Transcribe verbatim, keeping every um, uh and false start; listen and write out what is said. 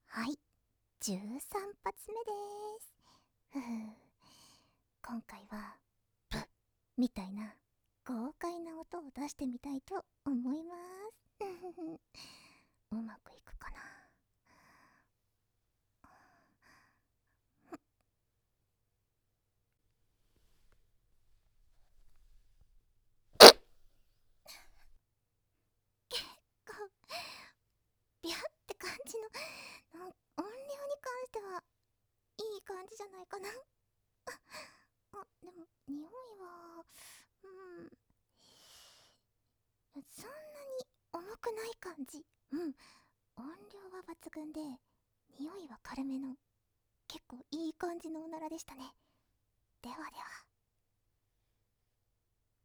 はい、じゅうさん発目でーす。ふふ、今回はブッみたいな豪快な音を出してみたいと思います。うまくいくかな。結構ビャって感じの音量に関してはいい感じじゃないかな。あ、でも匂いはうんそんなに重くない感じ。うん、音量は抜群で匂いは軽めの結構いい感じのおならでしたね。ではでは。